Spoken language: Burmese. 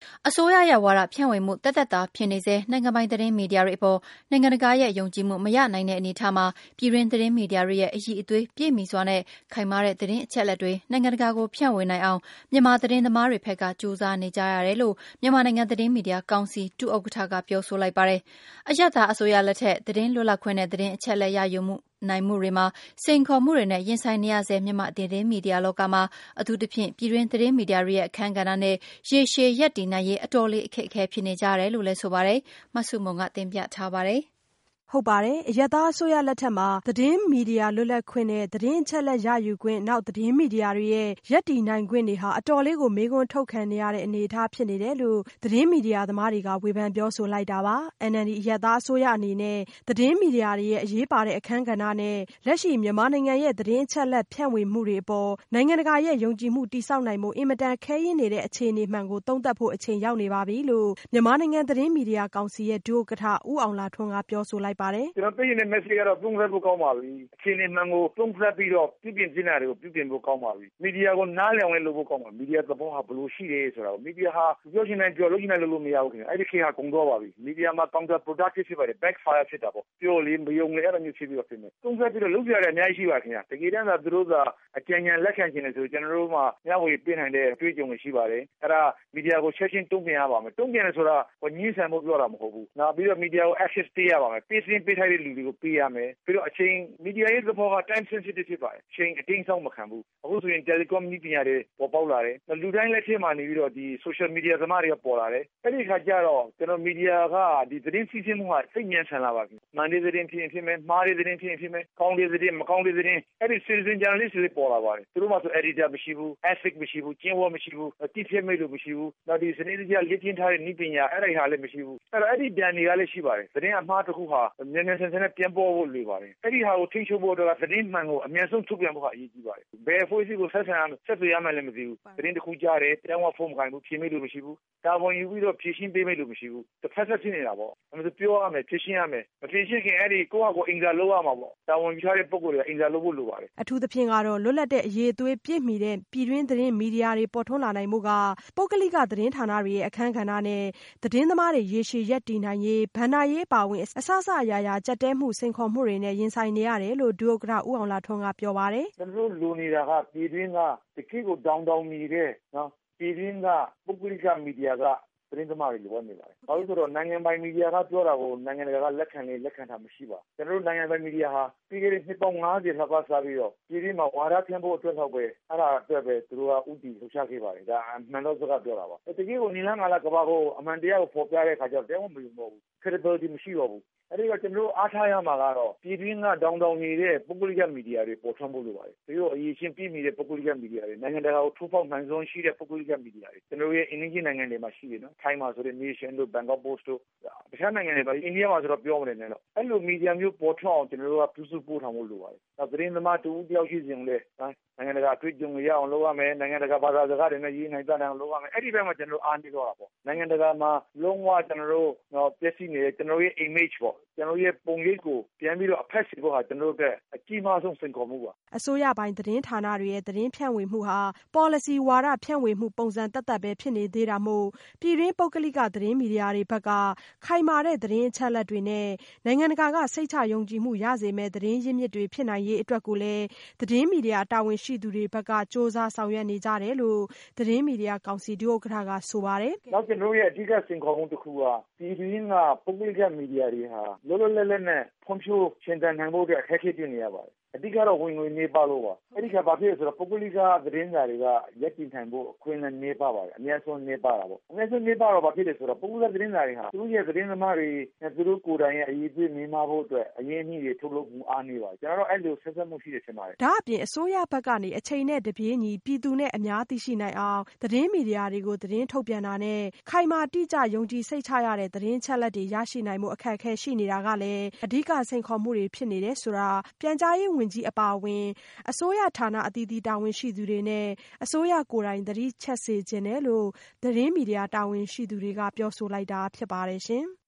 အစိုးရရဲ့ဝါဒဖြန့်ဝေမှုသက်သက်သာဖြစ်နေစေနိုင်ငံပိုင်သတင်းမီဒီယာတွေအပေါ်နိုင်ငံတကာရဲ့ယုံကြည်မှုမရနိုင်တဲ့အနေအထားမှာပြည်တွင်းသတင်းမီဒီယာတွေရဲ့အရည်အသွေးပြည့်မီစွာနဲ့ခိုင်မာတဲ့သတင်းအချက်အလက်တွေနိုင်ငံတကာကိုဖြန့်ဝေနိုင်အောင်မြန်မာသတင်းသမားတွေဘက်ကကြိုးစားနေကြရတယ်လို့မြန်မာနိုင်ငံသတင်းမီဒီယာကောင်စီဒုဥက္ကဋ္ဌကပြောဆိုလိုက်ပါတယ်။အရပ်သားအစိုးရလက်ထက်သတင်းလွတ်လပ်ခွင့်နဲ့သတင်းအချက်အလက်ရယူနိုင်မှုတွေမှာစိန်ခေါ်မှုတွေနဲ့ရင်ဆိုင်နေရဆဲမြန်မာသတင်းမီဒီယာလောကမှာအထူးသဖြင့်ပြည်တွင်းသတင်းမီဒီယာတွေရဲ့အခန်းကဏ္ဍနဲ့ရေရှည်ရပ်တည်နိုင်ရေးအတော်လေးအခက်အခဲဖြစ်နေကြတယ်လို့လည်းဆိုပါတယ်။မဆုမွန်ကတင်ပြထားပါတယ်။ဟုတ်ပါတယ်။အရပ်သားအစိုးရလက်ထက်မှာသတင်းမီဒီယာလွတ်လပ်ခွင့်နဲ့သတင်းအချက်အလက်ရယူခွင့်နောက်သတင်းမီဒီယာတွေရဲ့ရပ်တည်နိုင်ခွင့်တွေဟာအတော်လေးကိုမေးခွန်းထုတ်ခံနေရတဲ့အနေအထားဖြစ်နေတယ်လို့သတင်းမီဒီယာသမားတွေကဝေဖန်ပြောဆိုလိုက်တာပါ။ NLD အရပ်သားအစိုးရအနေနဲ့သတင်းမီဒီယာတွေရဲ့အရေးပါတဲ့အခန်းကဏ္ဍနဲ့လက်ရှိမြန်မာနိုင်ငံရဲ့သတင်းအချက်အလက်ဖြန့်ဝေမှုတွေအပေါ်နိုင်ငံတကာရဲ့ယုံကြည်မှုတည်ဆောက်နိုင်မှုအင်မတန်ခဲယဉ်းနေတဲ့အခြေအနေမှန်ကိုသုံးသပ်ဖို့အချိန်ရောက်နေပါပြီလို့မြန်မာနိုင်ငံသတင်းမီဒီယာကောင်စီရဲ့ဒုဥက္ကဋ္ဌဦးအောင်လှထွန်းကပြောဆိုလိုက်ပါတယ်။ကျွန်တော်သိရင် message ကတော့သုံးသပ်ဖို့ကောင်းပါပြီ။အခြေအနေမှန်ကိုသုံးသပ်ပြီးတော့ပြုပြင်ပြနေတာတွေကိုပြုပြင်ဖို့ကောင်းပါပြီ။မီဒီယာကိုနားလည်အောင်လည်းလုပ်ဖို့ကောင်းပါပြီ။မီဒီယာသဘောဟာဘယ်လိုရှိတယ်ဆိုတာကိုမီဒီယာဟာပြောချင်တိုင်းပြောလုပ်ချင်တိုင်းလုပ်လို့မရဘူးခင်ဗျ။အဲ့ဒီခေတ်ဟာကုန်သွားပါပြီ။မီဒီယာမှာ counter productive ဖြစ်ပါတယ် backfire ဖြစ်တာပေါ့။ပြောလေမယုံလေအဲ့လိုမျိုးဖြစ်ပြီးတော့ဖြစ်နေ။သုံးသပ်ပြီးတော့လုပ်ကြရတယ်အများကြီးရှိပါခင်ဗျ။တကယ်တမ်းသာသူတို့ကအကြံဉာဏ်လက်ခံခြင်းနဲ့ဆိုကျွန်တော်တို့မှမျှဝေပေးနိုင်တဲ့အတွေ့အကြုံတွေရှိပါတယ်။အဲ့ဒါမီဒီယာကိုချက်ချင်းတုံ့ပြန်ရပါမယ်။တုံ့ပြန်တယ်ဆိုတာညှင်းဆန်ဖို့ပြောတာမဟုတ်ဘူး။နောက်ပြီးတော့မီဒီယာကို access ပေးရပါမယ်။ပေးထားတဲ့လူတွေကိုပေးရမယ်။ပြီးတော့အချိန်မီဒီယာရဲ့သဘောက time sensitive ဖြစ်ပါတယ်။အချိန်အတင်းဆောင်မခံဘူး။အခုဆိုရင် telecom နည်းပညာတွေပေါ်ပေါက်လာတယ်။လူတိုင်းလက်ထဲမှာနေပြီးတော့ဒီ social media သမားတွေကပေါ်လာတယ်။အဲ့ဒီခါကျတော့ကျွန်တော်မီဒီယာကဒီသတင်းစီးဆင်းမှုကစိတ်ညံဆန်လာပါပြီ။မှန်တဲ့သတင်းဖြစ်ရင်ဖြစ်မယ်၊မှားတဲ့သတင်းဖြစ်ရင်ဖြစ်မယ်၊ကောင်းတဲ့သတင်းမကောင်းတဲ့သတင်းအဲ့ဒီ citizen journalist တွေပေါ်လာပါတယ်။သူတို့မှဆို editor မရှိဘူး၊ ethic မရှိဘူး၊ကျင့်ဝတ်မရှိဘူး၊တိကျမဲ့လို့မရှိဘူး။နောက်ဒီစနစ်တကျလေ့ကျင့်ထားတဲ့နည်းပညာအဲ့ဒီဟာလည်းမရှိဘူး။အဲ့တော့အဲ့ဒီဒဏ်တွေကလည်းရှိပါတယ်။သတင်းအမှားတစ်ခုဟာမြန်မြန်ဆန်ဆန်နဲ့ပြန်ပေါ်ဖို့လိုပါတယ်။အဲ့ဒီဟာကိုထိန်းချုပ်ဖို့တော့သတင်းမှန်ကိုအမြန်ဆုံးထုတ်ပြန်ဖို့ဟာအရေးကြီးပါတယ်။ဘယ်အဖွဲ့အစည်းကိုဆက်သွယ်ရမှလည်းမသိဘူး။သတင်းတစ်ခုကြားတယ်တောင်းဝဖုန်းမခိုင်းဘူးဖြေမိလို့မရှိဘူး။တာဝန်ယူပြီးတော့ဖြည့်ရှင်းပေးမိလို့မရှိဘူး။တစ်ဖက်ဆက်ဖြစ်နေတာပေါ့။ဒါမှပြောရမယ်ဖြည့်ရှင်းရမယ်။မဖြည့်ရှင်းခင်အဲ့ဒီကိုယ့်ဟာကိုယ်အင်္ဂါလုပ်ရမှာပေါ့။တာဝန်ယူထားတဲ့ပုဂ္ဂိုလ်တွေကအင်္ဂါလုပ်ဖို့လိုပါတယ်။အထူးသဖြင့်ကတော့လွတ်လပ်တဲ့အရေးအသွေးပြည့်မီတဲ့ပြည်တွင်းသတင်းမီဒီယာတွေပေါ်ထွန်းလာနိုင်မှုကပုဂ္ဂလိကသတင်းဌာနတွေရဲ့အခန်းကဏ္ဍနဲ့သတင်းသမားတွေရေရှည်ရပ်တည်နိုင်ရေးဘဏ္ဍာရေးပါဝင်အစအရာရာကြက်တဲမှုစိန်ခေါ်မှုတွေနဲ့ရင်ဆိုင်နေရတယ်လို့ဒုဥက္ကဋ္ဌဦးအောင်လှထွန်းကပြောပါတယ်။ကျွန်တော်တို့လူနေတာကပြည်တွင်းကတကိကိုတောင်းနေတဲ့နော်ပြည်တွင်းကပုဂ္ဂလိကမီဒီယာကသတင်းသမားတွေလိုနေပါတယ်။ဘာလို့ဆိုတော့နိုင်ငံပိုင်မီဒီယာကပြောတာကိုနိုင်ငံတကာကလက်ခံတာမရှိပါဘူး။ကျွန်တော်တို့နိုင်ငံပိုင်မီဒီယာဟာပြီးခဲ့တဲ့နှစ်ပေါင်း90လောက်ကစားပြီးတော့ပြည်တွင်းမှာဝါဒဖြန့်ဖို့အတွက်တော့ပဲအဲ့ဒါအတွက်ပဲသူတို့ကဥတီလှုပ်ရှားခဲ့ပါတယ်။ဒါအမှန်တော့စကားပြောတာပါ။တကယ်ကိုနီလန်းငါလာကဘာကိုအမှန်တရားကိုဖော်ပြတဲ့အခါကျတော့တဲမမယူတော့ဘူး credibility မရှိတော့ဘူး။အဲ့ဒီတော့ကျွန်တော်တို့အားထားရမှာကတော့ပြည်တွင်းကတောင်းနေတဲ့ပုဂ္ဂလိကမီဒီယာတွေပေါ်ထွန်းဖို့လိုပါတယ်။ပြီးတော့အရေးချင်းပြည်နေတဲ့ပုဂ္ဂလိကမီဒီယာတွေနိုင်ငံတကာကိုထိုးဖောက်နိုင်ဆုံးရှိတဲ့ပုဂ္ဂလိကမီဒီယာတွေကျွန်တော်ရဲ့အင်ဂျင်နိုင်ငံတွေမှာရှိတယ်နော်။ထိုင်းမှာဆိုတဲ့ Nation တို့ Bangkok Post တို့တခြားနိုင်ငံတွေပါအိန္ဒိယမှာဆိုတော့ပြောမနေနဲ့တော့အဲ့လိုမီဒီယာမျိုးပေါ်ထွန်းအောင်ကျွန်တော်တို့ကပြုစုပို့ထောင်ဖို့လိုပါတယ်။နောက်သတင်းသမားတူတယောက်ရှိစဉ်လေနိုင်ငံတကာအတွေ့အကြုံတွေရအောင်လုပ်ရမယ်။နိုင်ငံတကာဘာသာစကားတွေနဲ့ရေးနိုင်တတ်အောင်လုပ်ရမယ်။အဲ့ဒီဘက်မှာကျွန်တော်တို့အားနေတော့တာပေါ့။နိုင်ငံတကာမှာလုံးဝကျွန်တော်တို့ပျက်စီးနေတဲ့ကျွန်တော်ရဲ့ image ပေါ့။ကျွန်တော်ရဲ့ပုံရိပ်ကိုပြန်ပြီးတော့အဖက်စီဖို့ဟာကျွန်တော်တို့အကြီးမားဆုံးစိန်ခေါ်မှုပါအစိုးရပိုင်းသတင်းဌာနတွေရဲ့သတင်းဖြန့်ဝေမှုဟာ policy ဝါဒဖြန့်ဝေမှုပုံစံသက်သက်ပဲဖြစ်နေသေးတာမို့ပြည်တွင်းပုဂ္ဂလိကသတင်းမီဒီယာတွေဘက်ကခိုင်မာတဲ့သတင်းအချက်အလက်တွေနဲ့နိုင်ငံတကာကစိတ်ချယုံကြည်မှုရစေမဲ့သတင်းရင်းမြစ်တွေဖြစ်နိုင်ရေးအတွက်ကိုလည်းသတင်းမီဒီယာတာဝန်ရှိသူတွေဘက်ကစ조사ဆောင်ရွက်နေကြတယ်လို့သတင်းမီဒီယာကောင်စီဒုဥက္ကဋ္ဌကဆိုပါတယ်နောက်ကျွန်တော်ရဲ့အဓိကစိန်ခေါ်မှုတစ်ခုကပြည်တွင်းကပုဂ္ဂလိကမီဒီယာတွေဟာလောလောလတ်လတ်နဲ့ဖွံ့ဖြိုးရှင်းသန်နိုင်ဖို့အတွက်အခက်အခဲတွေ့နေရပါတယ်အဓိကတော့ဝင်ငွေနေပါလို့ပါအဲ့ဒီကဘာဖြစ်လဲဆိုတော့ပုဂ္ဂလိကသတင်းစာတွေကရက်တည်နိုင်ဖို့အခွင့်အလမ်းနေပါပါတယ်အများဆုံးနေပါတာပေါ့အများဆုံးနေပါတော့ဘာဖြစ်လဲဆိုတော့ပုဂ္ဂလိကသတင်းစာတွေဟာသူတို့ရဲ့သတင်းသမားတွေနဲ့သူတို့ကိုယ်တိုင်ရဲ့အရေးကြီးနေမှာဖို့အတွက်အရင်အနည်းတွေထုတ်လုပ်မှုအားနေပါကျွန်တော်တို့အဲ့လိုဆက်ဆက်မှုရှိတယ်ထင်ပါတယ်ဒါအပြင်အစိုးရဘက်ကနေအချိန်နဲ့တပြေးညီပြည်သူနဲ့အများသိရှိနိုင်အောင်သတင်းမီဒီယာတွေကိုသတင်းထုတ်ပြန်တာနဲ့ခိုင်မာတိကျယုံကြည်စိတ်ချရတဲ့သတင်းချက်လက်တွေရရှိနိုင်မှုအခက်အခဲရှိနေတာကလည်းအဓိကစိန်ခေါ်မှုတွေဖြစ်နေတယ်ဆိုတာပြန်ကြားရေးဝန်ကြီးအပါအဝင်အစိုးရဌာနအသီးသီးတာဝန်ရှိသူတွေနဲ့အစိုးရကိုယ်တိုင်သတိချက်စေခြင်းတယ်လို့သတင်းမီဒီယာတာဝန်ရှိသူတွေကပြောဆိုလိုက်တာဖြစ်ပါတယ်ရှင်။